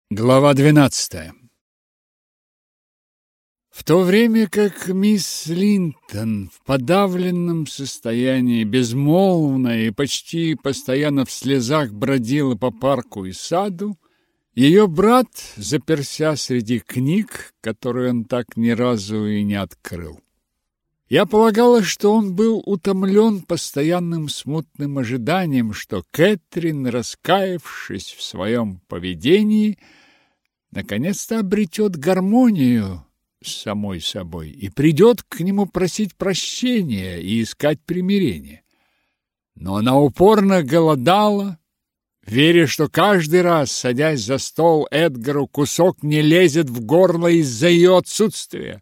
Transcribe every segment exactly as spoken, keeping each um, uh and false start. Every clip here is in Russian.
Глава двенадцатая. В то время как мисс Линтон в подавленном состоянии, безмолвно и почти постоянно в слезах бродила по парку и саду, ее брат заперся среди книг, которые он так ни разу и не открыл. Я полагала, что он был утомлен постоянным смутным ожиданием, что Кэтрин, раскаявшись в своем поведении, наконец-то обретет гармонию с самой собой и придет к нему просить прощения и искать примирения. Но она упорно голодала, веря, что каждый раз, садясь за стол, Эдгару кусок не лезет в горло из-за ее отсутствия.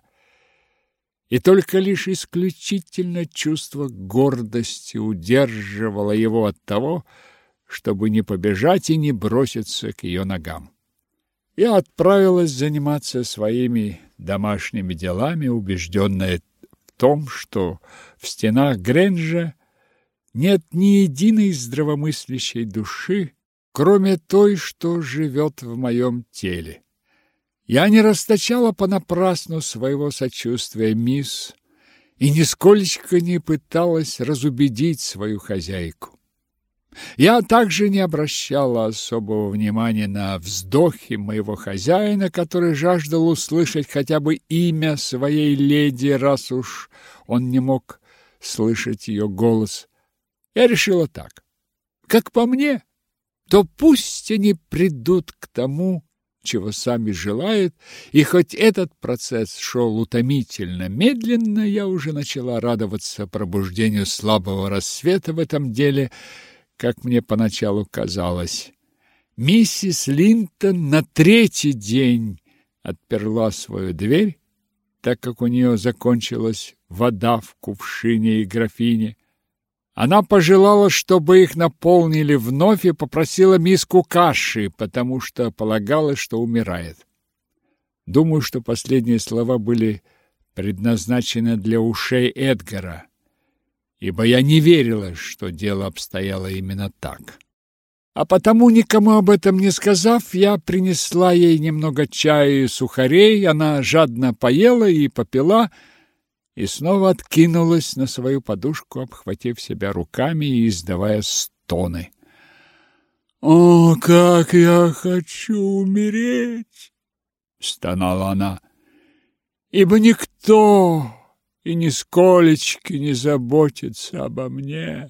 И только лишь исключительно чувство гордости удерживало его от того, чтобы не побежать и не броситься к ее ногам. Я отправилась заниматься своими домашними делами, убежденная в том, что в стенах Грэнджа нет ни единой здравомыслящей души, кроме той, что живет в моем теле. Я не расточала понапрасну своего сочувствия мисс и нисколечко не пыталась разубедить свою хозяйку. Я также не обращала особого внимания на вздохи моего хозяина, который жаждал услышать хотя бы имя своей леди, раз уж он не мог слышать ее голос. Я решила так: как по мне, то пусть они придут к тому, чего сами желают, и хоть этот процесс шел утомительно медленно, я уже начала радоваться пробуждению слабого рассвета в этом деле, как мне поначалу казалось. Миссис Линтон на третий день отперла свою дверь, так как у нее закончилась вода в кувшине и графине. Она пожелала, чтобы их наполнили вновь, и попросила миску каши, потому что полагала, что умирает. Думаю, что последние слова были предназначены для ушей Эдгара, ибо я не верила, что дело обстояло именно так. А потому, никому об этом не сказав, я принесла ей немного чая и сухарей, она жадно поела и попила, и снова откинулась на свою подушку, обхватив себя руками и издавая стоны. «О, как я хочу умереть!» — стонала она. «Ибо никто и нисколечки не заботится обо мне.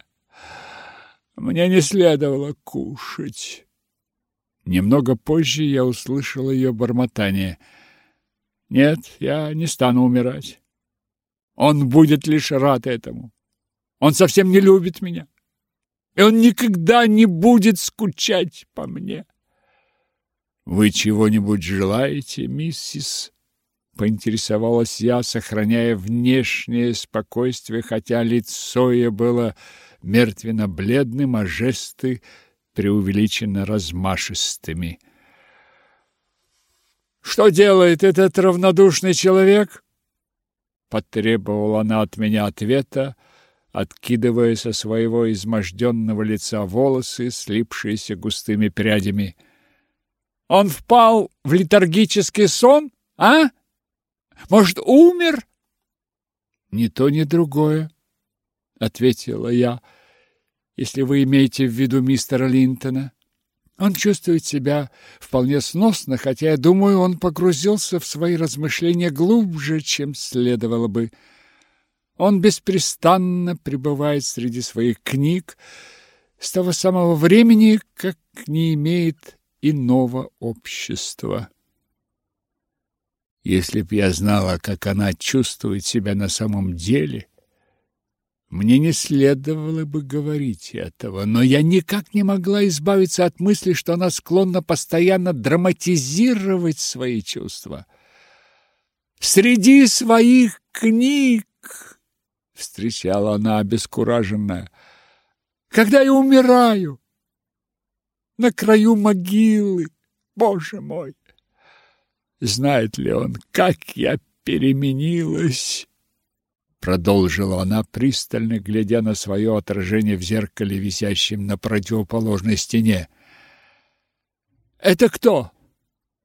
Мне не следовало кушать». Немного позже я услышала ее бормотание. «Нет, я не стану умирать. Он будет лишь рад этому. Он совсем не любит меня, и он никогда не будет скучать по мне». «Вы чего-нибудь желаете, миссис?» — поинтересовалась я, сохраняя внешнее спокойствие, хотя лицо ее было мертвенно-бледным, а жесты преувеличенно размашистыми. «Что делает этот равнодушный человек?» Потребовала она от меня ответа, откидывая со своего изможденного лица волосы, слипшиеся густыми прядями. «Он впал в летаргический сон, а? Может, умер?» «Ни то, ни другое», — ответила я, — «если вы имеете в виду мистера Линтона. Он чувствует себя вполне сносно, хотя, я думаю, он погрузился в свои размышления глубже, чем следовало бы. Он беспрестанно пребывает среди своих книг с того самого времени, как не имеет иного общества». Если б я знала, как она чувствует себя на самом деле, мне не следовало бы говорить этого, но я никак не могла избавиться от мысли, что она склонна постоянно драматизировать свои чувства. «Среди своих книг!» — встречала она обескураженная. «Когда я умираю, на краю могилы, Боже мой! Знает ли он, как я переменилась?» Продолжила она, пристально глядя на свое отражение в зеркале, висящем на противоположной стене. «Это кто?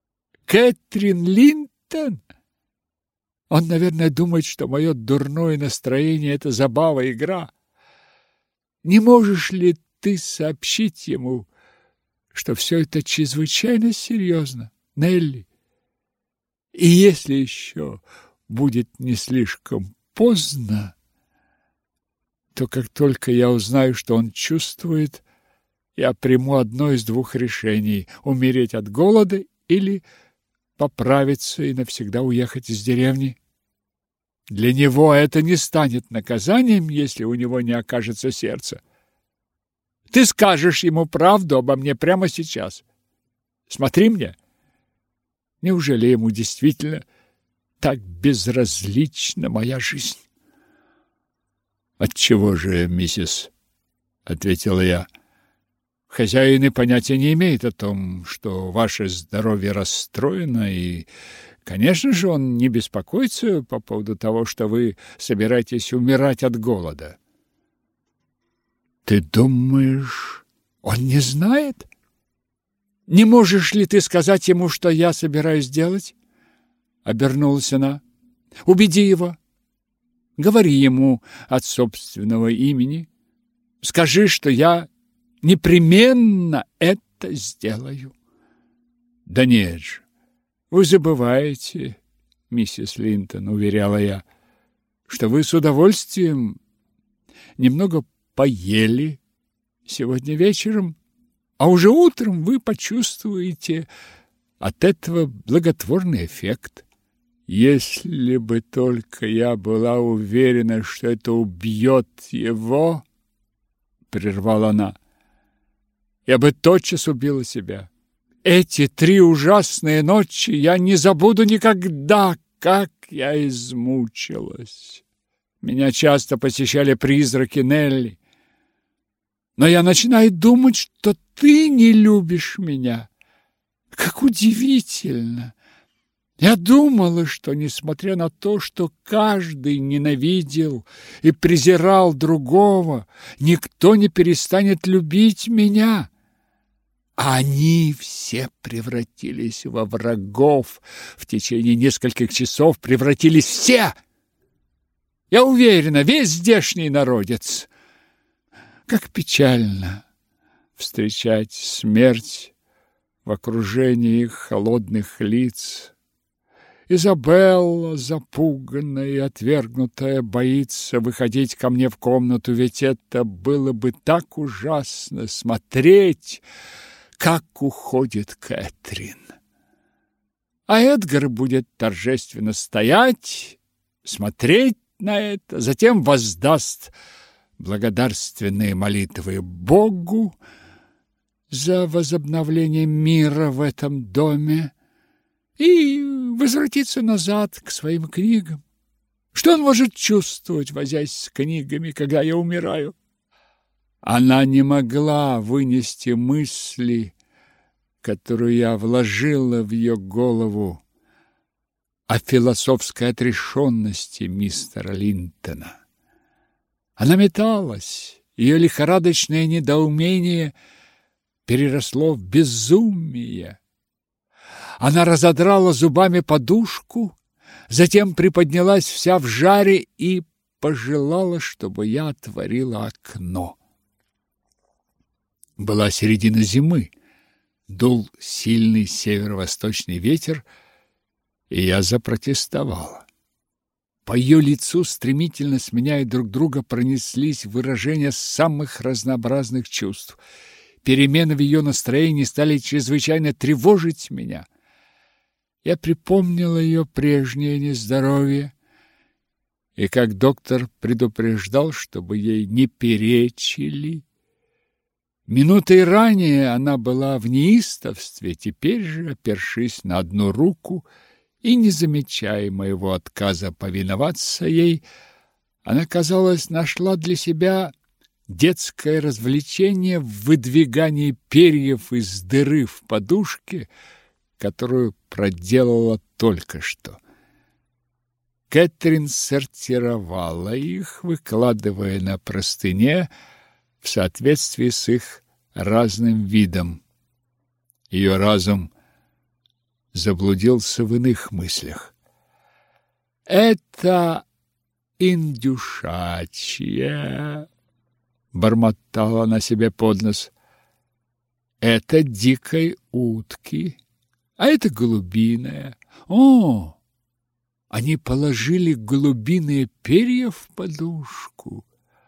Кэтрин Линтон? Он, наверное, думает, что мое дурное настроение – это забава, игра. Не можешь ли ты сообщить ему, что все это чрезвычайно серьезно, Нелли? И если еще будет не слишком поздно, то как только я узнаю, что он чувствует, я приму одно из двух решений – умереть от голода или поправиться и навсегда уехать из деревни. Для него это не станет наказанием, если у него не окажется сердца. Ты скажешь ему правду обо мне прямо сейчас. Смотри мне. Неужели ему действительно так безразлична моя жизнь? Отчего же, миссис, ответила я. Хозяин и понятия не имеет о том, что ваше здоровье расстроено, и, конечно же, он не беспокоится по поводу того, что вы собираетесь умирать от голода. Ты думаешь, он не знает? Не можешь ли ты сказать ему, что я собираюсь делать? Обернулась она. Убеди его. Говори ему от собственного имени. Скажи, что я непременно это сделаю. Да нет же, вы забываете, миссис Линтон, уверяла я, что вы с удовольствием немного поели сегодня вечером, а уже утром вы почувствуете от этого благотворный эффект. Если бы только я была уверена, что это убьет его, прервала она, я бы тотчас убила себя. Эти три ужасные ночи я не забуду никогда, как я измучилась. Меня часто посещали призраки Нелли. Но я начинаю думать, что ты не любишь меня. Как удивительно! Я думала, что, несмотря на то, что каждый ненавидел и презирал другого, никто не перестанет любить меня. А они все превратились во врагов. В течение нескольких часов превратились все. Я уверена, весь здешний народец. Как печально встречать смерть в окружении их холодных лиц. Изабелла, запуганная и отвергнутая, боится выходить ко мне в комнату, ведь это было бы так ужасно смотреть, как уходит Кэтрин. А Эдгар будет торжественно стоять, смотреть на это, затем воздаст благодарственные молитвы Богу за возобновление мира в этом доме и возвратиться назад к своим книгам. Что он может чувствовать, возясь с книгами, когда я умираю? Она не могла вынести мысли, которую я вложила в ее голову, о философской отрешенности мистера Линтона. Она металась, ее лихорадочное недоумение переросло в безумие. Она разодрала зубами подушку, затем приподнялась вся в жаре и пожелала, чтобы я отворила окно. Была середина зимы, дул сильный северо-восточный ветер, и я запротестовала. По ее лицу, стремительно сменяя друг друга, пронеслись выражения самых разнообразных чувств. Перемены в ее настроении стали чрезвычайно тревожить меня. Я припомнила ее прежнее нездоровье, и как доктор предупреждал, чтобы ей не перечили. Минутой ранее она была в неистовстве, теперь же, опершись на одну руку и не замечая моего отказа повиноваться ей, она, казалось, нашла для себя детское развлечение в выдвигании перьев из дыры в подушке, которую проделала только что. Кэтрин сортировала их, выкладывая на простыне в соответствии с их разным видом. Ее разум заблудился в иных мыслях. «Это индюшачья», — бормотала она себе под нос. «Это дикой утки, а это голубиная. О, они положили голубиные перья в подушку.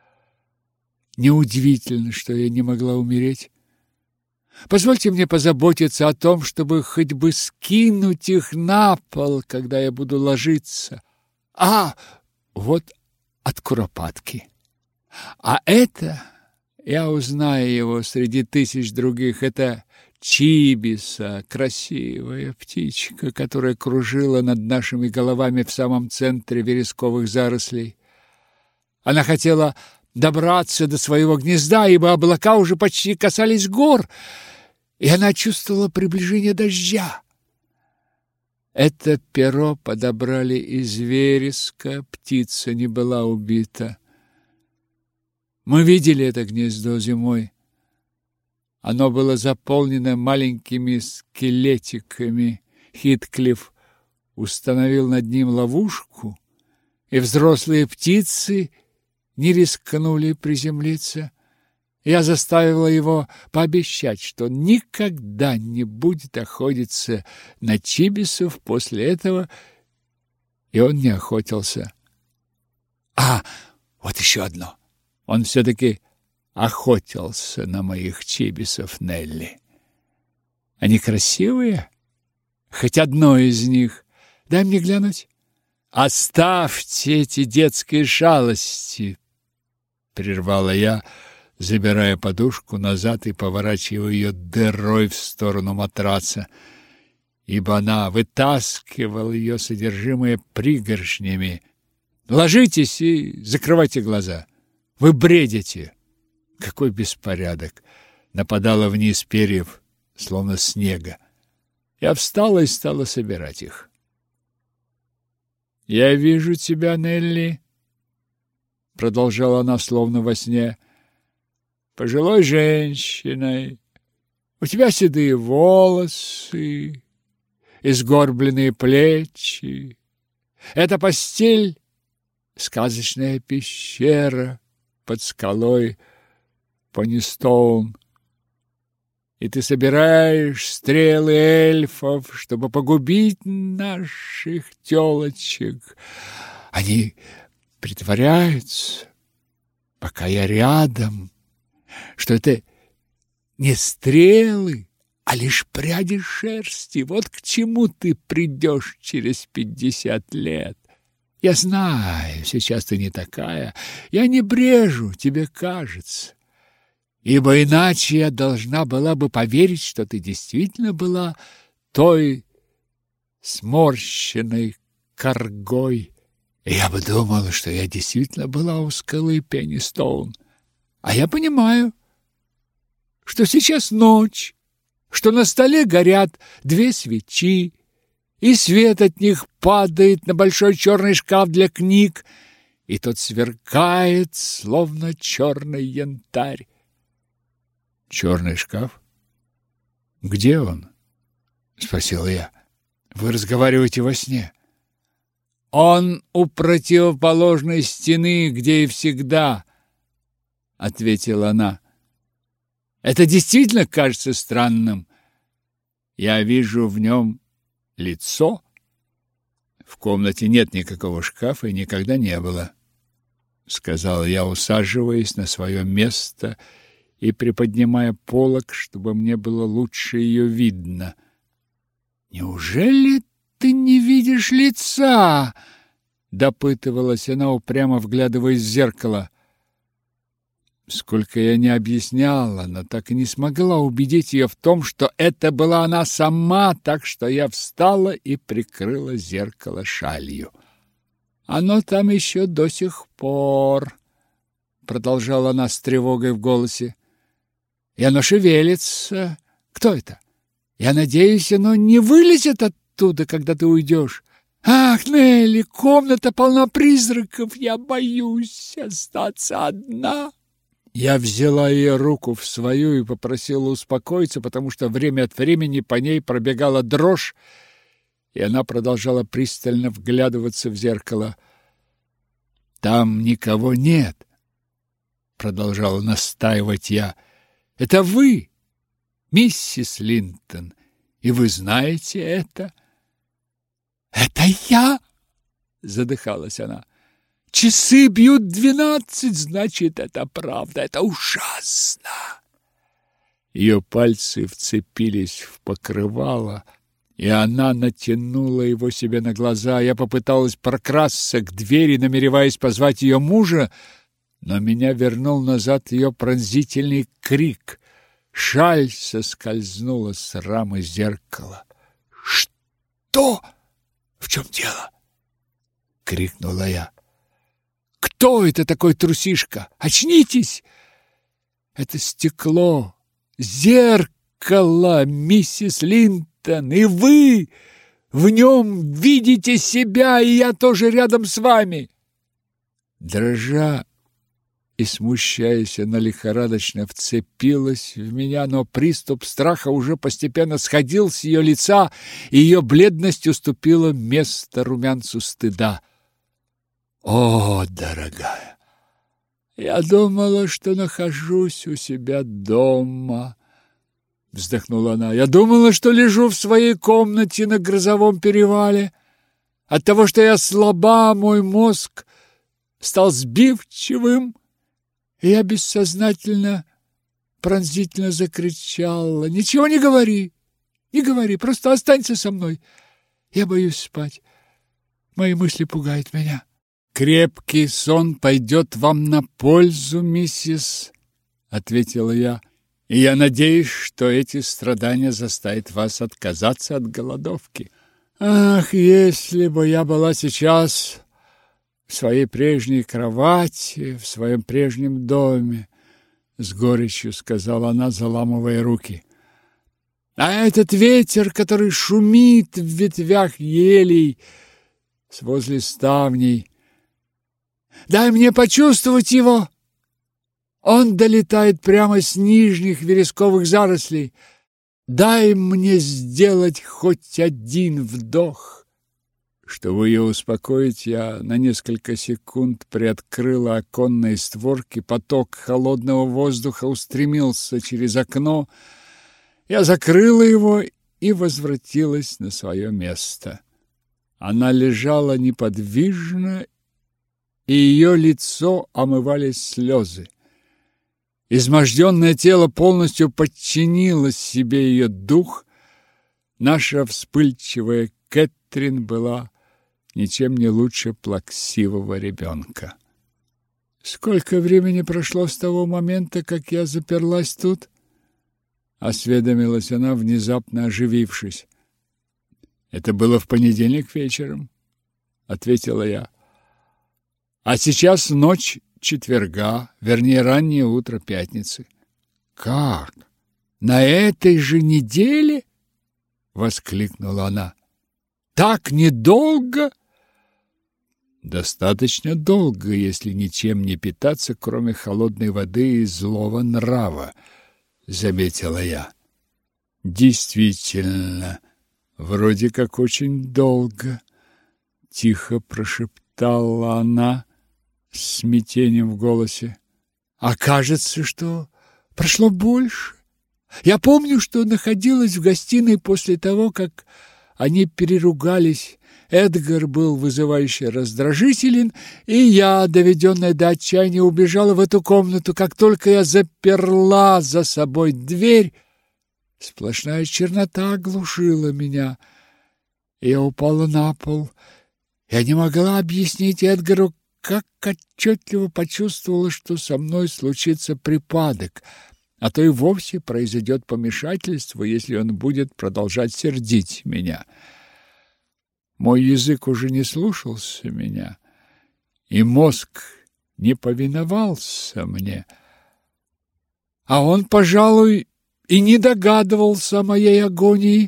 Неудивительно, что я не могла умереть. Позвольте мне позаботиться о том, чтобы хоть бы скинуть их на пол, когда я буду ложиться. А, вот от куропатки. А это, я узнаю его среди тысяч других, это чибиса, красивая птичка, которая кружила над нашими головами в самом центре вересковых зарослей. Она хотела добраться до своего гнезда, ибо облака уже почти касались гор, и она чувствовала приближение дождя. Это перо подобрали из вереска, птица не была убита. Мы видели это гнездо зимой. Оно было заполнено маленькими скелетиками. Хитклифф установил над ним ловушку, и взрослые птицы не рискнули приземлиться. Я заставила его пообещать, что никогда не будет охотиться на чибисов после этого, и он не охотился. А, вот еще одно. Он все-таки охотился на моих чибисов, Нелли. Они красивые? Хоть одно из них. Дай мне глянуть. Оставьте эти детские шалости, прервала я, забирая подушку назад и поворачивая ее дырой в сторону матраца, ибо она вытаскивала ее содержимое пригоршнями. Ложитесь и закрывайте глаза. Вы бредите. Какой беспорядок! Нападало вниз перьев, словно снега. Я встала и стала собирать их. «Я вижу тебя, Нелли», — продолжала она, словно во сне, — «пожилой женщиной. У тебя седые волосы и сгорбленные плечи. Эта постель — сказочная пещера под скалой Понистоун. И ты собираешь стрелы эльфов, чтобы погубить наших тёлочек. Они притворяются, пока я рядом, что это не стрелы, а лишь пряди шерсти. Вот к чему ты придешь через пятьдесят лет. Я знаю, сейчас ты не такая. Я не брежу, тебе кажется. Ибо иначе я должна была бы поверить, что ты действительно была той сморщенной коргой. И я бы думала, что я действительно была у скалы Пеннистоун. А я понимаю, что сейчас ночь, что на столе горят две свечи, и свет от них падает на большой черный шкаф для книг, и тот сверкает, словно черный янтарь. Черный шкаф? Где он? Спросил я. Вы разговариваете во сне. Он у противоположной стены, где и всегда, ответила она. Это действительно кажется странным. Я вижу в нем лицо. В комнате нет никакого шкафа и никогда не было, сказал я, усаживаясь на свое место и приподнимая полог, чтобы мне было лучше ее видно. «Неужели ты не видишь лица?» — допытывалась она, упрямо вглядываясь в зеркало. Сколько я не объясняла, но так и не смогла убедить ее в том, что это была она сама, так что я встала и прикрыла зеркало шалью. «Оно там еще до сих пор», — продолжала она с тревогой в голосе. «И оно шевелится. Кто это? Я надеюсь, оно не вылезет оттуда, когда ты уйдешь. Ах, Нелли, комната полна призраков. Я боюсь остаться одна». Я взяла ее руку в свою и попросила успокоиться, потому что время от времени по ней пробегала дрожь, и она продолжала пристально вглядываться в зеркало. «Там никого нет», — продолжала настаивать я. «Это вы, миссис Линтон, и вы знаете это». «Это я?» — задыхалась она. «Часы бьют двенадцать, значит, это правда, это ужасно!» Ее пальцы вцепились в покрывало, и она натянула его себе на глаза. Я попыталась прокрасться к двери, намереваясь позвать ее мужа, но меня вернул назад ее пронзительный крик. Шаль соскользнула с рамы зеркала. «Что? В чем дело?» — крикнула я. «Кто это такой трусишка? Очнитесь!» «Это стекло, зеркало, миссис Линтон, и вы в нем видите себя, и я тоже рядом с вами!» Дрожа и смущаясь, она лихорадочно вцепилась в меня, но приступ страха уже постепенно сходил с ее лица, и ее бледность уступила место румянцу стыда. «О, дорогая, я думала, что нахожусь у себя дома», — вздохнула она. «Я думала, что лежу в своей комнате на Грозовом перевале. От того, что я слаба, мой мозг стал сбивчивым, и я бессознательно, пронзительно закричала: «Ничего не говори, не говори, просто останься со мной. Я боюсь спать, мои мысли пугают меня». «Крепкий сон пойдет вам на пользу, миссис», — ответила я, «и я надеюсь, что эти страдания заставят вас отказаться от голодовки». «Ах, если бы я была сейчас в своей прежней кровати, в своем прежнем доме», — с горечью сказала она, заламывая руки. «А этот ветер, который шумит в ветвях елей возле ставней, дай мне почувствовать его. Он долетает прямо с нижних вересковых зарослей. Дай мне сделать хоть один вдох». Чтобы ее успокоить, я на несколько секунд приоткрыла оконные створки, поток холодного воздуха устремился через окно. Я закрыла его и возвратилась на свое место. Она лежала неподвижно, и ее лицо омывали слезы. Изможденное тело полностью подчинило себе ее дух. Наша вспыльчивая Кэтрин была ничем не лучше плаксивого ребенка. «Сколько времени прошло с того момента, как я заперлась тут?» — осведомилась она, внезапно оживившись. «Это было в понедельник вечером», — ответила я. «А сейчас ночь четверга, вернее, раннее утро пятницы». «Как? На этой же неделе?» — воскликнула она. «Так недолго?» «Достаточно долго, если ничем не питаться, кроме холодной воды и злого нрава», — заметила я. «Действительно, вроде как очень долго», — тихо прошептала она с смятением в голосе. «А кажется, что прошло больше. Я помню, что находилась в гостиной после того, как они переругались. Эдгар был вызывающе раздражителен, и я, доведенная до отчаяния, убежала в эту комнату. Как только я заперла за собой дверь, сплошная чернота оглушила меня. Я упала на пол. Я не могла объяснить Эдгару, как отчетливо почувствовала, что со мной случится припадок, а то и вовсе произойдет помешательство, если он будет продолжать сердить меня. Мой язык уже не слушался меня, и мозг не повиновался мне. А он, пожалуй, и не догадывался о моей агонии.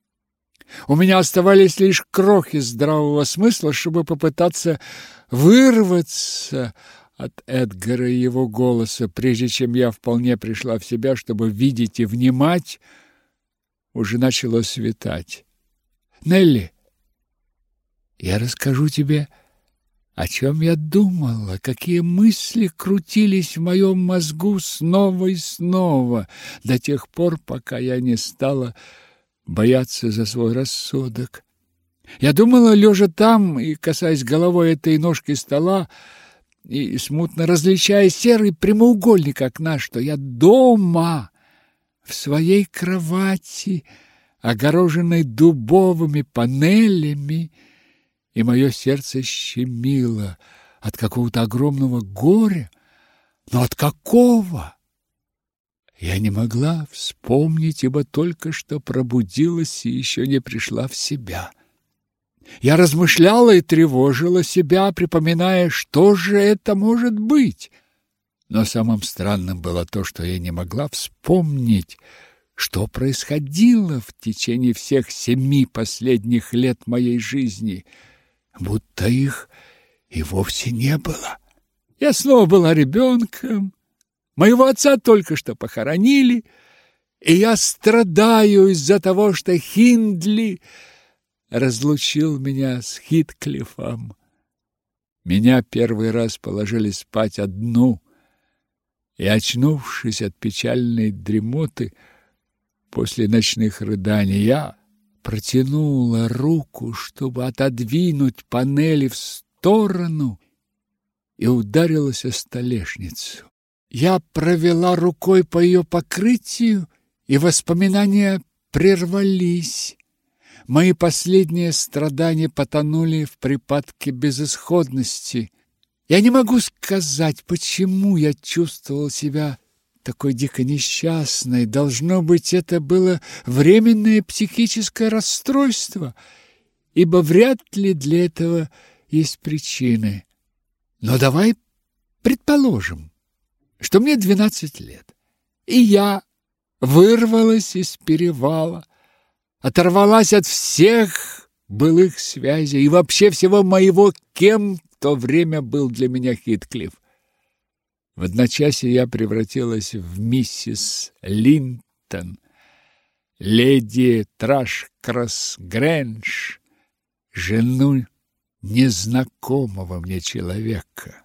У меня оставались лишь крохи здравого смысла, чтобы попытаться вырваться от Эдгара и его голоса. Прежде чем я вполне пришла в себя, чтобы видеть и внимать, уже начало светать. «Нелли!» Я расскажу тебе, о чем я думала, какие мысли крутились в моем мозгу снова и снова, до тех пор, пока я не стала бояться за свой рассудок. Я думала, лежа там и касаясь головой этой ножки стола, и смутно различая серый прямоугольник окна, что я дома, в своей кровати, огороженной дубовыми панелями, и мое сердце щемило от какого-то огромного горя. Но от какого? Я не могла вспомнить, ибо только что пробудилась и еще не пришла в себя. Я размышляла и тревожила себя, припоминая, что же это может быть. Но самым странным было то, что я не могла вспомнить, что происходило в течение всех семи последних лет моей жизни, будто их и вовсе не было. Я снова была ребенком, моего отца только что похоронили, и я страдаю из-за того, что Хиндли разлучил меня с Хитклифом. Меня первый раз положили спать одну, и, очнувшись от печальной дремоты после ночных рыданий, я протянула руку, чтобы отодвинуть панели в сторону, и ударилась о столешницу. Я провела рукой по ее покрытию, и воспоминания прервались. Мои последние страдания потонули в припадке безысходности. Я не могу сказать, почему я чувствовал себя такой дико несчастной. Должно быть, это было временное психическое расстройство, ибо вряд ли для этого есть причины. Но давай предположим, что мне двенадцать лет, и я вырвалась из перевала, оторвалась от всех былых связей и вообще всего моего, кем в то время был для меня Хитклифф. В одночасье я превратилась в миссис Линтон, леди Трашкрас-Грэндж, жену незнакомого мне человека.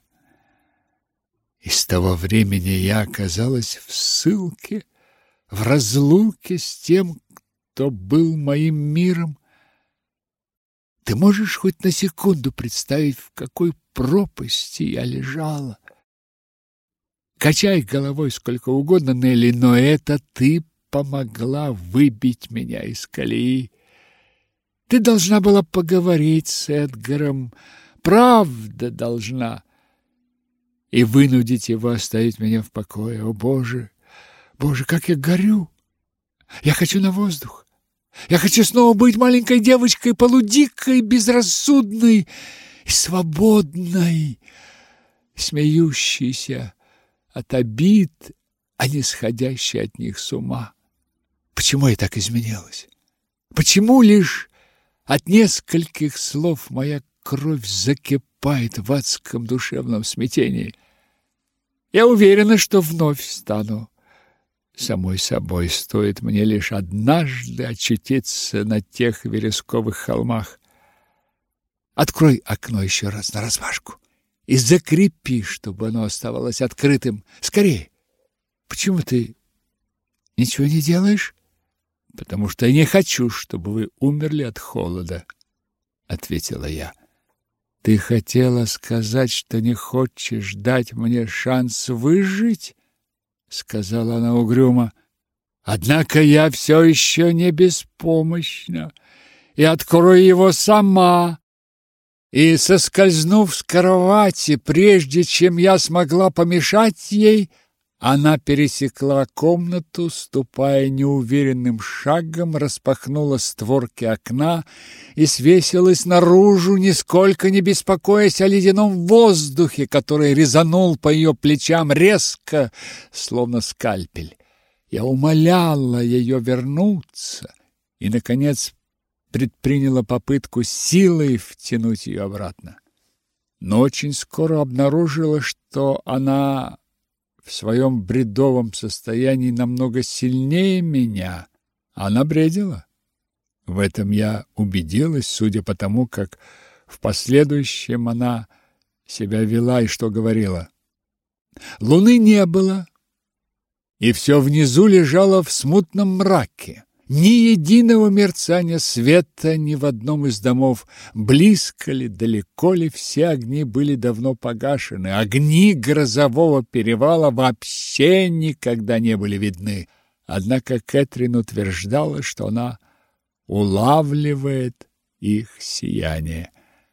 И с того времени я оказалась в ссылке, в разлуке с тем, кто был моим миром. Ты можешь хоть на секунду представить, в какой пропасти я лежала? Качай головой сколько угодно, Нелли, но это ты помогла выбить меня из колеи. Ты должна была поговорить с Эдгаром, правда должна, и вынудить его оставить меня в покое. О, Боже, Боже, как я горю! Я хочу на воздух. Я хочу снова быть маленькой девочкой, полудикой, безрассудной и свободной, смеющейся от обид, а не сходящей от них с ума. Почему я так изменилась? Почему лишь от нескольких слов моя кровь закипает в адском душевном смятении? Я уверена, что вновь стану самой собой, стоит мне лишь однажды очутиться на тех вересковых холмах. Открой окно еще раз нараспашку и закрепи, чтобы оно оставалось открытым. Скорее! Почему ты ничего не делаешь? Потому что я не хочу, чтобы вы умерли от холода, ответила я. Ты хотела сказать, что не хочешь дать мне шанс выжить? Сказала она угрюмо. Однако я все еще не беспомощна и открою его сама. И, соскользнув с кровати, прежде чем я смогла помешать ей, она пересекла комнату, ступая неуверенным шагом, распахнула створки окна и свесилась наружу, нисколько не беспокоясь о ледяном воздухе, который резанул по ее плечам резко, словно скальпель. Я умоляла ее вернуться и, наконец, предприняла попытку силой втянуть ее обратно. Но очень скоро обнаружила, что она в своем бредовом состоянии намного сильнее меня. Она бредила. В этом я убедилась, судя по тому, как в последующем она себя вела и что говорила. Луны не было, и все внизу лежало в смутном мраке. Ни единого мерцания света ни в одном из домов. Близко ли, далеко ли, все огни были давно погашены. Огни грозового перевала вообще никогда не были видны. Однако Кэтрин утверждала, что она улавливает их сияние.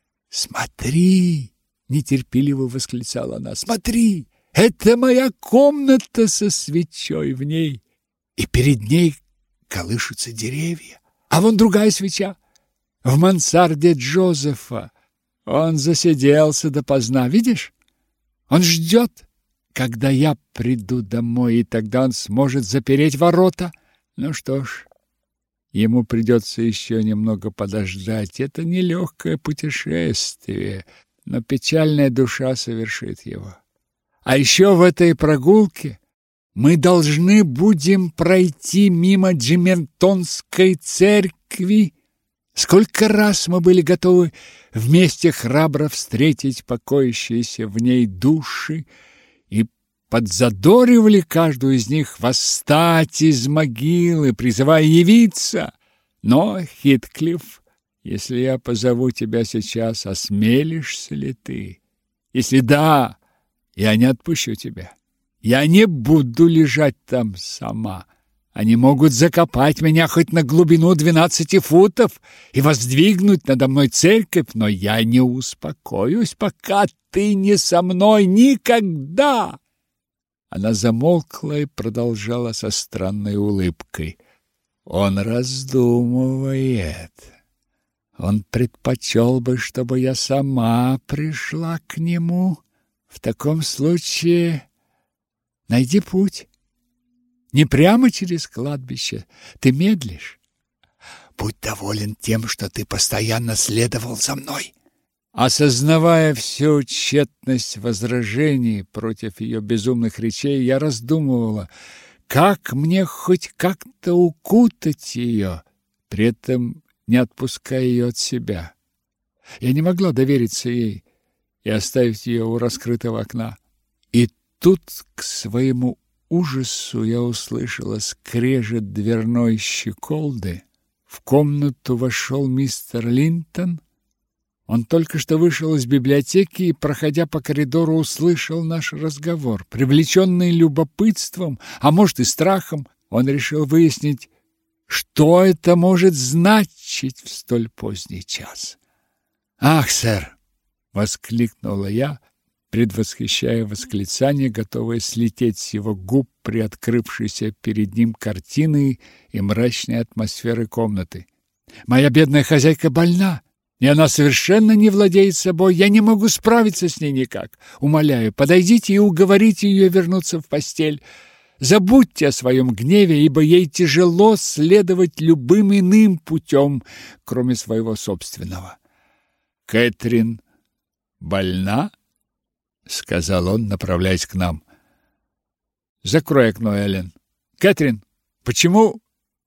«Смотри!» — нетерпеливо восклицала она. «Смотри! Это моя комната со свечой в ней, и перед ней колышутся деревья. А вон другая свеча в мансарде Джозефа. Он засиделся допоздна, видишь? Он ждет, когда я приду домой, и тогда он сможет запереть ворота. Ну что ж, ему придется еще немного подождать. Это нелегкое путешествие, но печальная душа совершит его. А еще в этой прогулке мы должны будем пройти мимо Джиммертонской церкви. Сколько раз мы были готовы вместе храбро встретить покоящиеся в ней души и подзадоривали каждую из них восстать из могилы, призывая явиться. Но, Хитклифф, если я позову тебя сейчас, осмелишься ли ты? Если да, я не отпущу тебя. Я не буду лежать там сама. Они могут закопать меня хоть на глубину двенадцати футов и воздвигнуть надо мной церковь, но я не успокоюсь, пока ты не со мной никогда. Она замолкла и продолжала со странной улыбкой. Он раздумывает. Он предпочел бы, чтобы я сама пришла к нему. В таком случае найди путь. Не прямо через кладбище. Ты медлишь. Будь доволен тем, что ты постоянно следовал за мной. Осознавая всю тщетность возражений против ее безумных речей, я раздумывала, как мне хоть как-то укутать ее, при этом не отпуская ее от себя. Я не могла довериться ей и оставить ее у раскрытого окна. И тут, к своему ужасу, я услышала скрежет дверной щеколды. В комнату вошел мистер Линтон. Он только что вышел из библиотеки и, проходя по коридору, услышал наш разговор. Привлеченный любопытством, а может и страхом, он решил выяснить, что это может значить в столь поздний час. «Ах, сэр!» — воскликнула я, предвосхищая восклицание, готовое слететь с его губ при открывшейся перед ним картины и мрачной атмосферы комнаты. «Моя бедная хозяйка больна, и она совершенно не владеет собой. Я не могу справиться с ней никак. Умоляю, подойдите и уговорите ее вернуться в постель. Забудьте о своем гневе, ибо ей тяжело следовать любым иным путем, кроме своего собственного». «Кэтрин больна?» — сказал он, направляясь к нам. «Закрой окно, Эллен. Кэтрин, почему?»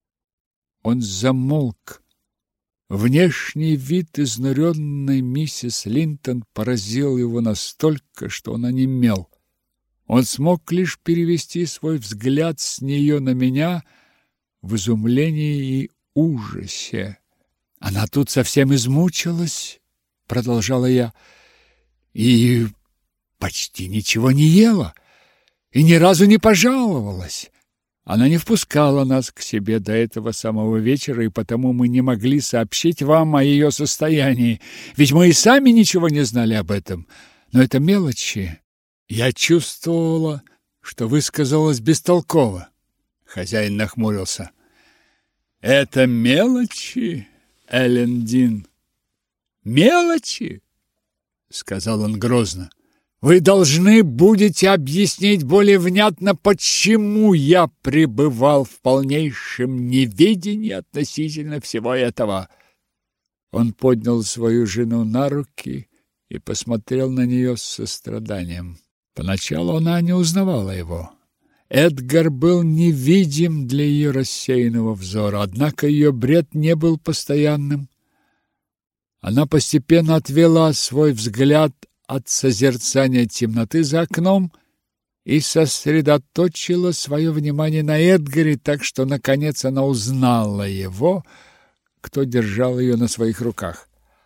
Он замолк. Внешний вид изнуренной миссис Линтон поразил его настолько, что он онемел. Он смог лишь перевести свой взгляд с нее на меня в изумлении и ужасе. «Она тут совсем измучилась», — продолжала я, — «и почти ничего не ела, и ни разу не пожаловалась. Она не впускала нас к себе до этого самого вечера, и потому мы не могли сообщить вам о ее состоянии, ведь мы и сами ничего не знали об этом. Но это мелочи. Я чувствовала, что высказалась бестолково». Хозяин нахмурился. «Это мелочи, Эллен Дин?» «Мелочи?» — сказал он грозно. «Вы должны будете объяснить более внятно, почему я пребывал в полнейшем неведении относительно всего этого». Он поднял свою жену на руки и посмотрел на нее с состраданием. Поначалу она не узнавала его. Эдгар был невидим для ее рассеянного взора, однако ее бред не был постоянным. Она постепенно отвела свой взгляд от созерцания темноты за окном и сосредоточила свое внимание на Эдгаре, так что, наконец, она узнала его, кто держал ее на своих руках.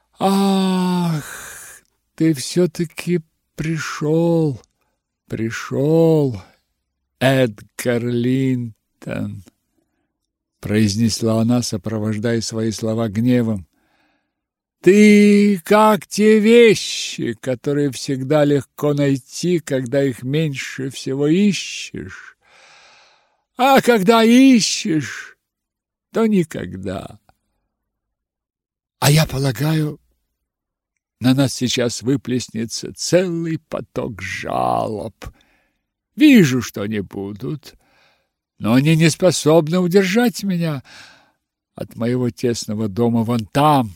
«Ах, ты все-таки пришел, пришел, Эдгар Линтон!» произнесла она, сопровождая свои слова гневом. «Ты как те вещи, которые всегда легко найти, когда их меньше всего ищешь. А когда ищешь, то никогда. А я полагаю, на нас сейчас выплеснется целый поток жалоб. Вижу, что они будут, но они не способны удержать меня от моего тесного дома вон там,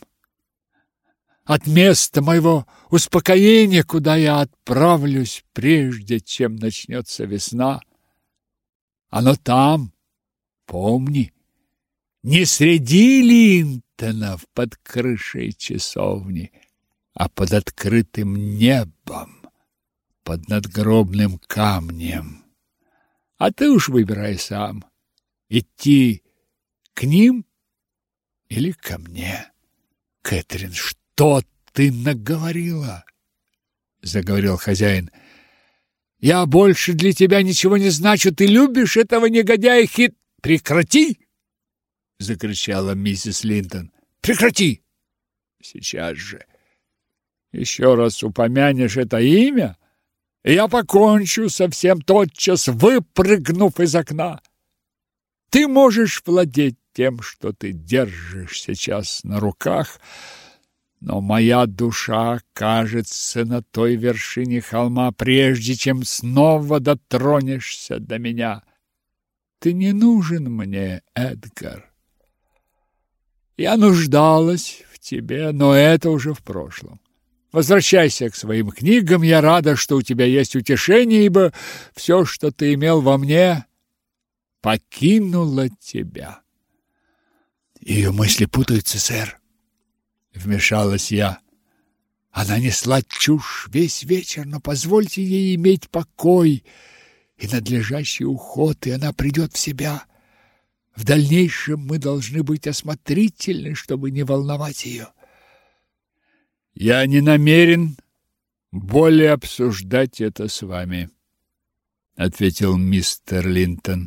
от места моего успокоения, куда я отправлюсь, прежде чем начнется весна. Оно там, помни, не среди Линтонов под крышей часовни, а под открытым небом, под надгробным камнем. А ты уж выбирай сам, идти к ним или ко мне. Кэтрин, что ты наговорила? Заговорил хозяин. Я больше для тебя ничего не значу. Ты любишь этого негодяя Хит. Прекрати! Закричала миссис Линтон. Прекрати! Сейчас же. Еще раз упомянешь это имя, и я покончу со всем тотчас, выпрыгнув из окна. Ты можешь владеть тем, что ты держишь сейчас на руках, но моя душа кажется на той вершине холма, прежде чем снова дотронешься до меня. Ты не нужен мне, Эдгар. Я нуждалась в тебе, но это уже в прошлом. Возвращайся к своим книгам. Я рада, что у тебя есть утешение, ибо все, что ты имел во мне, покинуло тебя. Ее мысли путаются, сэр, вмешалась я. Она несла чушь весь вечер, но позвольте ей иметь покой и надлежащий уход, и она придет в себя. В дальнейшем мы должны быть осмотрительны, чтобы не волновать ее. Я не намерен более обсуждать это с вами, ответил мистер Линтон.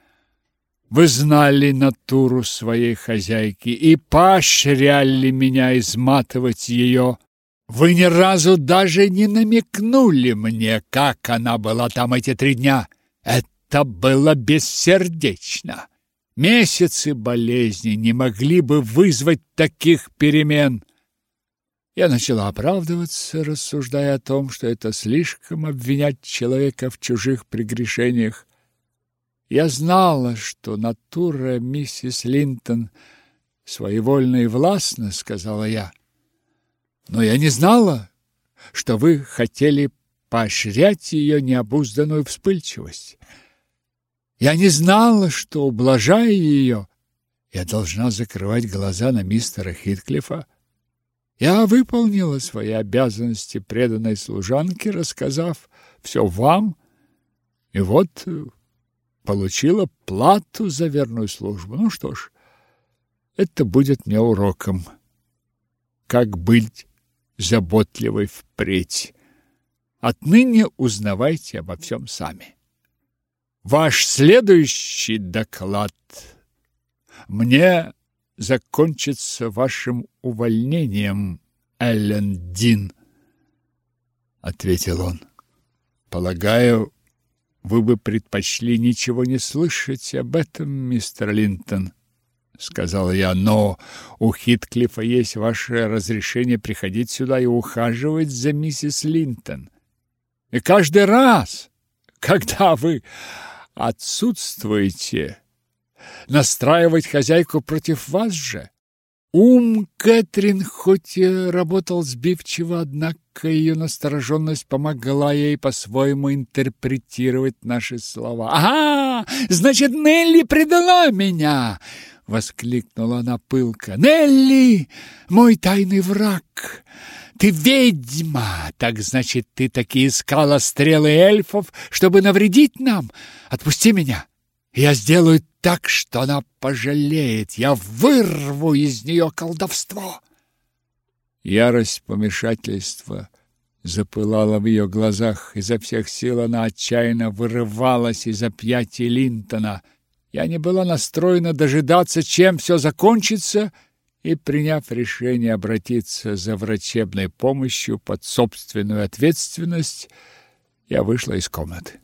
Вы знали натуру своей хозяйки и поощряли меня изматывать ее. Вы ни разу даже не намекнули мне, как она была там эти три дня. Это было бессердечно. Месяцы болезни не могли бы вызвать таких перемен. Я начала оправдываться, рассуждая о том, что это слишком обвинять человека в чужих прегрешениях. Я знала, что натура миссис Линтон своевольна и властна, сказала я. Но я не знала, что вы хотели поощрять ее необузданную вспыльчивость. Я не знала, что, ублажая ее, я должна закрывать глаза на мистера Хитклифа. Я выполнила свои обязанности преданной служанки, рассказав все вам, и вот получила плату за верную службу. Ну что ж, это будет мне уроком. Как быть заботливой впредь. Отныне узнавайте обо всем сами. Ваш следующий доклад мне закончится вашим увольнением, Эллен Дин, ответил он. Полагаю, вы бы предпочли ничего не слышать об этом, мистер Линтон, сказал я, но у Хитклифа есть ваше разрешение приходить сюда и ухаживать за миссис Линтон. И каждый раз, когда вы отсутствуете, настраивать хозяйку против вас же. Ум Кэтрин хоть и работал сбивчиво, однако ее настороженность помогла ей по-своему интерпретировать наши слова. «Ага, значит, Нелли предала меня! — воскликнула она пылко. «Нелли, мой тайный враг! Ты ведьма! Так значит, ты таки искала стрелы эльфов, чтобы навредить нам? Отпусти меня! Я сделаю так, что она пожалеет. Я вырву из нее колдовство!» Ярость помешательства запылала в ее глазах. Изо всех сил она отчаянно вырывалась из объятий Линтона. Я не была настроена дожидаться, чем все закончится, и, приняв решение обратиться за врачебной помощью под собственную ответственность, я вышла из комнаты.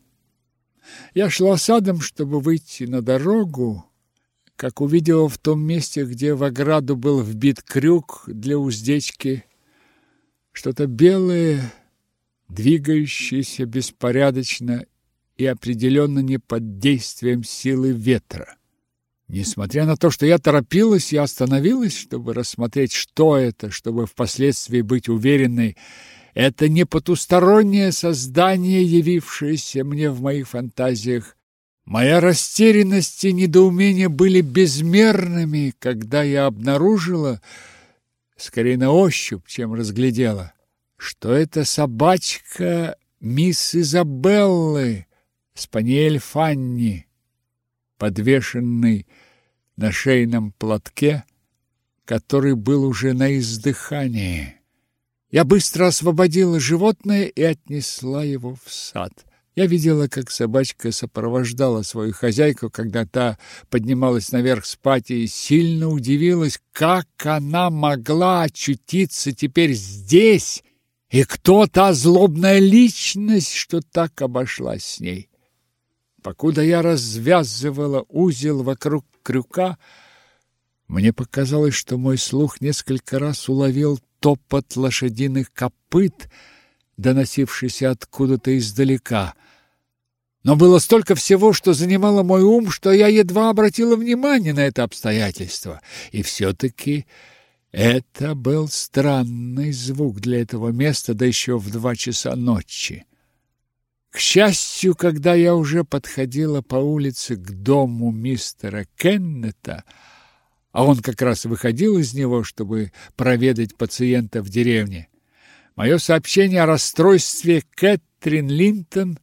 Я шла садом, чтобы выйти на дорогу, как увидела в том месте, где в ограду был вбит крюк для уздечки, что-то белое, двигающееся беспорядочно и определенно не под действием силы ветра. Несмотря на то, что я торопилась, я остановилась, чтобы рассмотреть, что это, чтобы впоследствии быть уверенной, это не потустороннее создание, явившееся мне в моих фантазиях. Моя растерянность и недоумение были безмерными, когда я обнаружила, скорее на ощупь, чем разглядела, что это собачка мисс Изабеллы, спаниель Фанни, подвешенный на шейном платке, который был уже на издыхании. Я быстро освободила животное и отнесла его в сад. Я видела, как собачка сопровождала свою хозяйку, когда та поднималась наверх спать, и сильно удивилась, как она могла очутиться теперь здесь, и кто та злобная личность, что так обошлась с ней. Покуда я развязывала узел вокруг крюка, мне показалось, что мой слух несколько раз уловил топот лошадиных копыт, доносившийся откуда-то издалека. Но было столько всего, что занимало мой ум, что я едва обратила внимание на это обстоятельство. И все-таки это был странный звук для этого места, да еще в два часа ночи. К счастью, когда я уже подходила по улице к дому мистера Кеннета, а он как раз выходил из него, чтобы проведать пациента в деревне, мое сообщение о расстройстве Кэтрин Линтон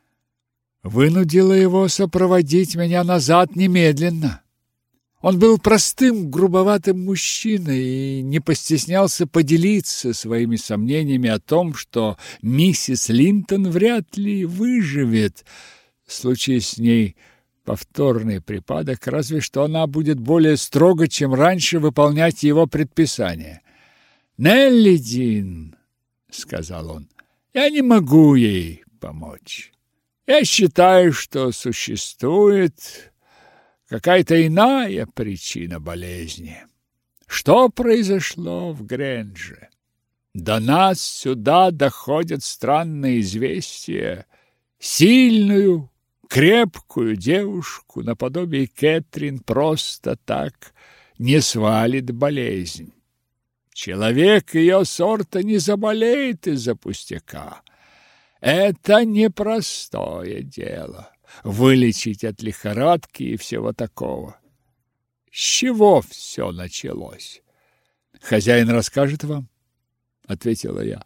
вынудило его сопроводить меня назад немедленно. Он был простым, грубоватым мужчиной и не постеснялся поделиться своими сомнениями о том, что миссис Линтон вряд ли выживет, случись с ней повторный припадок, разве что она будет более строго, чем раньше, выполнять его предписания. «Нелли Дин», — сказал он, — «я не могу ей помочь. Я считаю, что существует какая-то иная причина болезни. Что произошло в Грендже? До нас сюда доходят странные известия. Сильную, крепкую девушку наподобие Кэтрин просто так не свалит болезнь. Человек ее сорта не заболеет из-за пустяка. Это непростое дело — вылечить от лихорадки и всего такого. С чего все началось? Хозяин расскажет вам, — ответила я.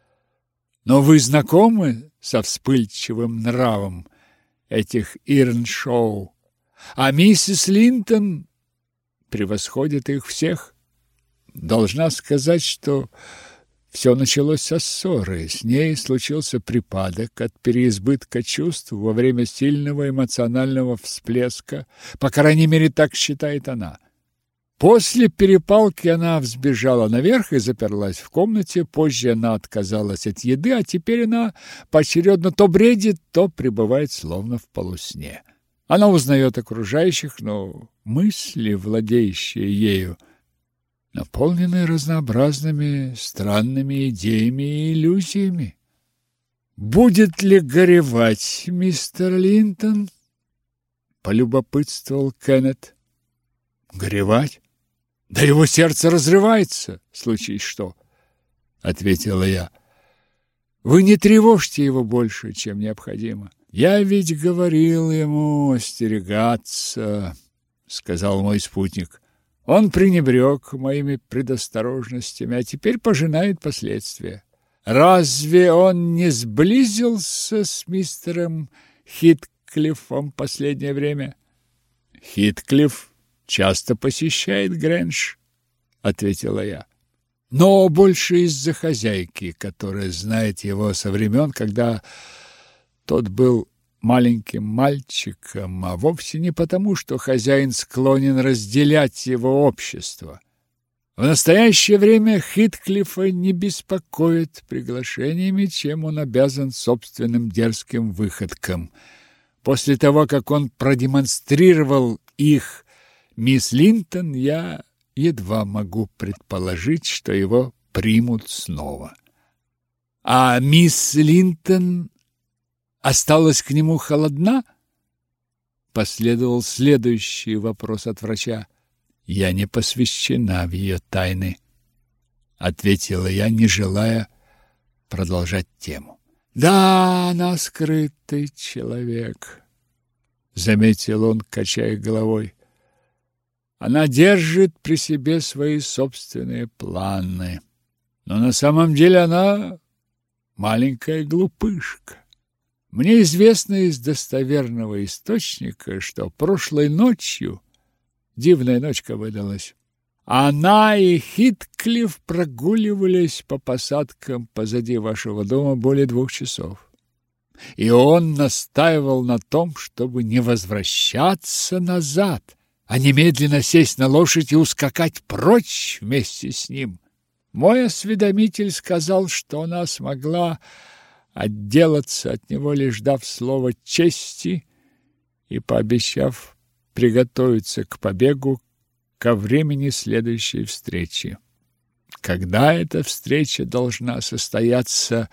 Но вы знакомы со вспыльчивым нравом этих Ирншоу, а миссис Линтон превосходит их всех. Должна сказать, что все началось со ссоры. С ней случился припадок от переизбытка чувств во время сильного эмоционального всплеска. По крайней мере, так считает она. После перепалки она взбежала наверх и заперлась в комнате. Позже она отказалась от еды, а теперь она поочередно то бредит, то пребывает словно в полусне. Она узнает окружающих, но мысли, владеющие ею, наполнены разнообразными странными идеями и иллюзиями. «Будет ли горевать мистер Линтон?» — полюбопытствовал Кеннет. «Горевать? Да его сердце разрывается, случись что», — ответила я. «Вы не тревожьте его больше, чем необходимо. Я ведь говорил ему остерегаться сказал мой спутник. Он пренебрег моими предосторожностями, а теперь пожинает последствия. Разве он не сблизился с мистером Хитклиффом в последнее время? Хитклифф часто посещает Грэндж, ответила я. Но больше из-за хозяйки, которая знает его со времен, когда тот был маленьким мальчиком, а вовсе не потому, что хозяин склонен разделять его общество. В настоящее время Хитклиффа не беспокоит приглашениями, чем он обязан собственным дерзким выходкам. После того, как он продемонстрировал их мисс Линтон, я едва могу предположить, что его примут снова. А мисс Линтон осталась к нему холодна? Последовал следующий вопрос от врача. Я не посвящена в ее тайны, ответила я, не желая продолжать тему. Да, она скрытый человек, заметил он, качая головой. Она держит при себе свои собственные планы, но на самом деле она маленькая глупышка. Мне известно из достоверного источника, что прошлой ночью, дивная ночка выдалась, она и Хитклифф прогуливались по посадкам позади вашего дома более двух часов. И он настаивал на том, чтобы не возвращаться назад, а немедленно сесть на лошадь и ускакать прочь вместе с ним. Мой осведомитель сказал, что она смогла отделаться от него, лишь дав слово чести и пообещав приготовиться к побегу ко времени следующей встречи. Когда эта встреча должна состояться,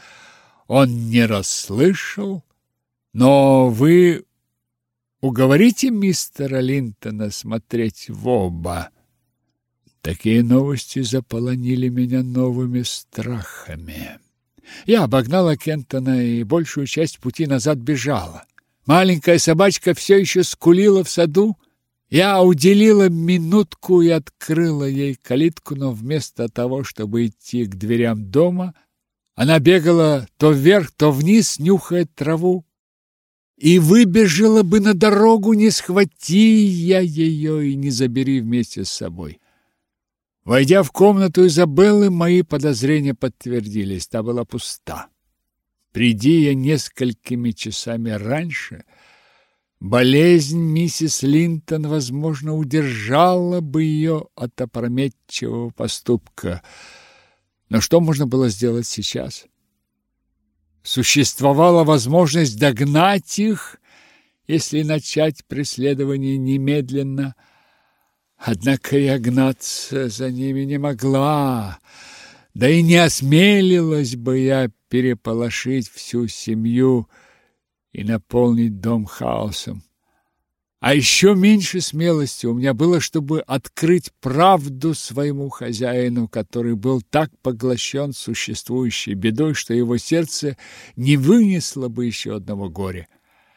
он не расслышал, но вы уговорите мистера Линтона смотреть в оба. Такие новости заполонили меня новыми страхами. Я обогнала Кентона и большую часть пути назад бежала. Маленькая собачка все еще скулила в саду. Я уделила минутку и открыла ей калитку, но вместо того, чтобы идти к дверям дома, она бегала то вверх, то вниз, нюхая траву. И выбежала бы на дорогу, не схвати я ее и не забери вместе с собой. Войдя в комнату Изабеллы, мои подозрения подтвердились. Та была пуста. Приди я несколькими часами раньше, болезнь миссис Линтон, возможно, удержала бы ее от опрометчивого поступка. Но что можно было сделать сейчас? Существовала возможность догнать их, если начать преследование немедленно. Однако я гнаться за ними не могла, да и не осмелилась бы я переполошить всю семью и наполнить дом хаосом. А еще меньше смелости у меня было, чтобы открыть правду своему хозяину, который был так поглощен существующей бедой, что его сердце не вынесло бы еще одного горя.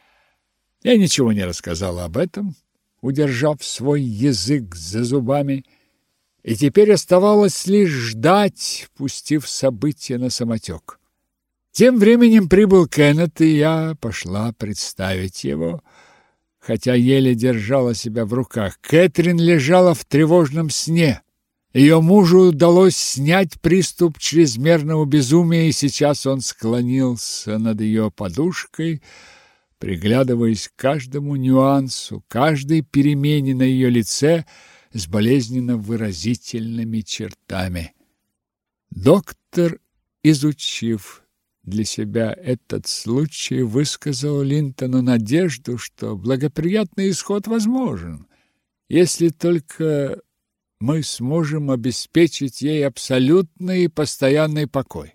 Я ничего не рассказала об этом, удержав свой язык за зубами, и теперь оставалось лишь ждать, пустив события на самотек. Тем временем прибыл Кеннет, и я пошла представить его, хотя еле держала себя в руках. Кэтрин лежала в тревожном сне. Ее мужу удалось снять приступ чрезмерного безумия, и сейчас он склонился над ее подушкой, приглядываясь к каждому нюансу, каждой перемене на ее лице с болезненно выразительными чертами. Доктор, изучив для себя этот случай, высказал Линтону надежду, что благоприятный исход возможен, если только мы сможем обеспечить ей абсолютный и постоянный покой.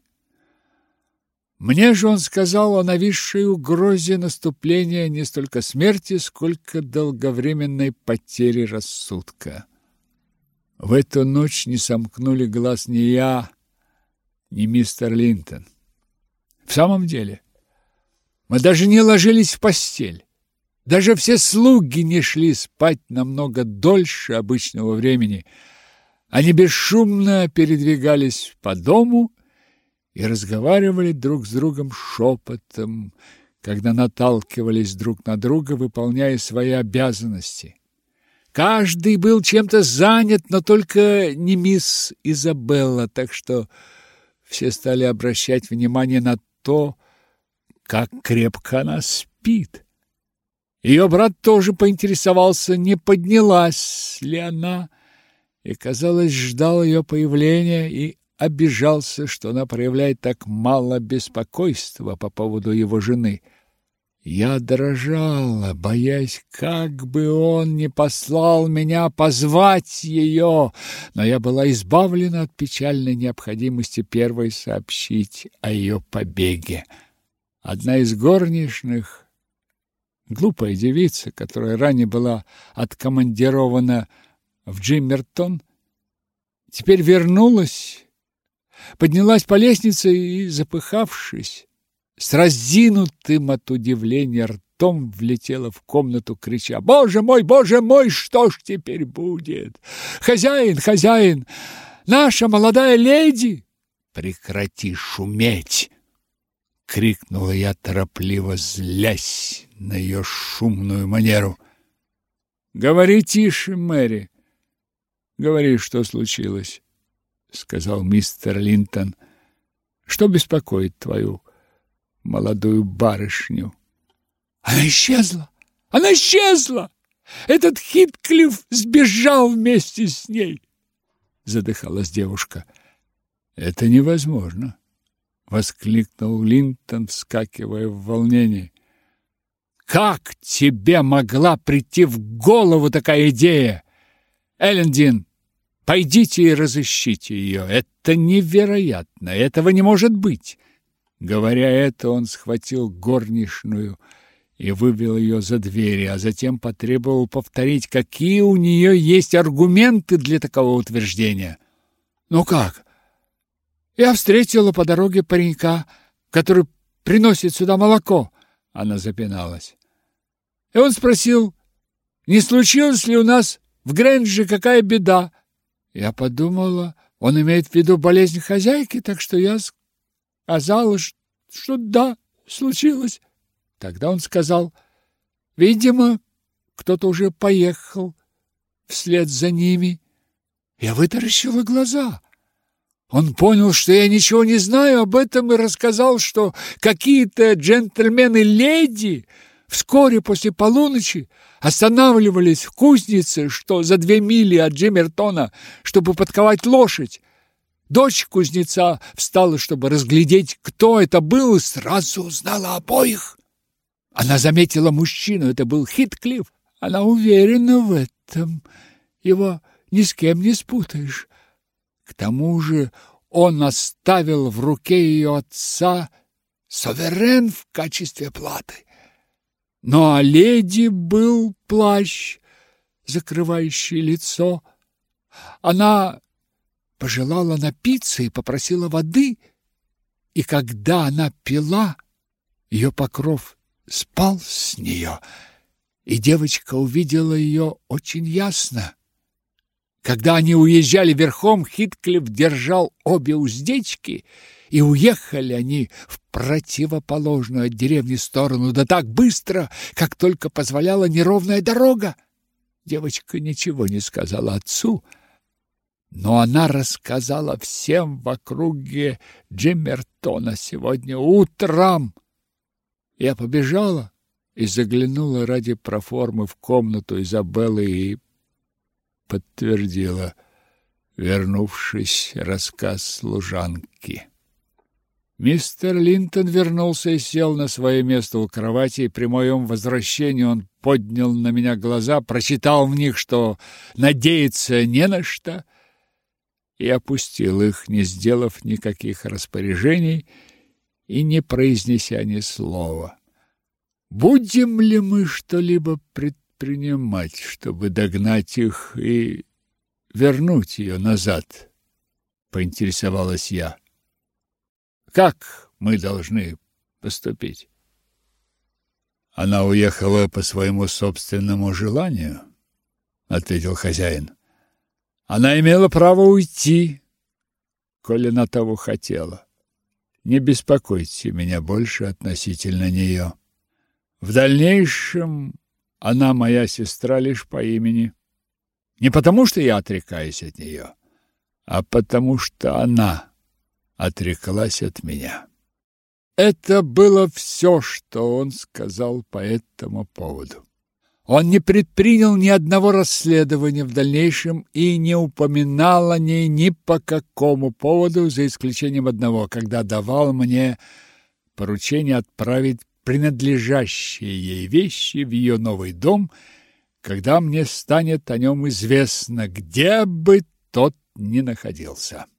Мне же он сказал о нависшей угрозе наступления не столько смерти, сколько долговременной потери рассудка. В эту ночь не сомкнули глаз ни я, ни мистер Линтон. В самом деле, мы даже не ложились в постель. Даже все слуги не шли спать намного дольше обычного времени. Они бесшумно передвигались по дому и разговаривали друг с другом шепотом, когда наталкивались друг на друга, выполняя свои обязанности. Каждый был чем-то занят, но только не мисс Изабелла, так что все стали обращать внимание на то, как крепко она спит. Ее брат тоже поинтересовался, не поднялась ли она, и, казалось, ждал ее появления и обижался, что она проявляет так мало беспокойства по поводу его жены. Я дрожала, боясь, как бы он не послал меня позвать ее, но я была избавлена от печальной необходимости первой сообщить о ее побеге. Одна из горничных, глупая девица, которая ранее была откомандирована в Джиммертон, теперь вернулась, поднялась по лестнице и, запыхавшись, с разинутым от удивления ртом влетела в комнату, крича: «Боже мой, боже мой, что ж теперь будет? Хозяин, хозяин, наша молодая леди!» «Прекрати шуметь!» — крикнула я торопливо, злясь на ее шумную манеру. «Говори тише, Мэри, говори, что случилось», — сказал мистер Линтон. «Что беспокоит твою молодую барышню?» «Она исчезла! Она исчезла! Этот Хитклифф сбежал вместе с ней!» Задыхалась девушка. «Это невозможно!» — воскликнул Линтон, вскакивая в волнении. «Как тебе могла прийти в голову такая идея? Эллендин, пойдите и разыщите ее! Это невероятно! Этого не может быть!» Говоря это, он схватил горничную и вывел ее за двери, а затем потребовал повторить, какие у нее есть аргументы для такого утверждения. «Ну как? Я встретила по дороге паренька, который приносит сюда молоко», — она запиналась. «И он спросил, не случилось ли у нас в Грэндже какая беда. Я подумала, он имеет в виду болезнь хозяйки, так что я сказала, что да, случилось. Тогда он сказал, видимо, кто-то уже поехал вслед за ними. Я вытаращила глаза. Он понял, что я ничего не знаю об этом, и рассказал, что какие-то джентльмены-леди вскоре после полуночи останавливались в кузнице, что за две мили от Джиммертона, чтобы подковать лошадь. Дочь кузнеца встала, чтобы разглядеть, кто это был, и сразу узнала обоих. Она заметила мужчину, это был Хитклифф. Она уверена в этом, его ни с кем не спутаешь. К тому же он оставил в руке ее отца суверен в качестве платы. Но о леди был плащ, закрывающий лицо. Она пожелала напиться и попросила воды, и когда она пила, ее покров спал с нее, и девочка увидела ее очень ясно. Когда они уезжали верхом, Хитклифф держал обе уздечки, и уехали они в противоположную от деревни сторону, да так быстро, как только позволяла неровная дорога. Девочка ничего не сказала отцу, но она рассказала всем в округе Джиммертона сегодня утром. Я побежала и заглянула ради проформы в комнату Изабеллы и подтвердила, вернувшись, рассказ служанки. Мистер Линтон вернулся и сел на свое место у кровати, и при моем возвращении он поднял на меня глаза, прочитал в них, что надеяться не на что, и опустил их, не сделав никаких распоряжений и не произнеся ни слова. «Будем ли мы что-либо предпринимать, чтобы догнать их и вернуть ее назад?» — поинтересовалась я. «Как мы должны поступить?» Она уехала по своему собственному желанию, ответил хозяин. Она имела право уйти, коли она того хотела. Не беспокойте меня больше относительно нее. В дальнейшем она моя сестра лишь по имени. Не потому, что я отрекаюсь от нее, а потому, что она отреклась от меня. Это было все, что он сказал по этому поводу. Он не предпринял ни одного расследования в дальнейшем и не упоминал о ней ни по какому поводу, за исключением одного, когда давал мне поручение отправить принадлежащие ей вещи в ее новый дом, когда мне станет о нем известно, где бы тот ни находился.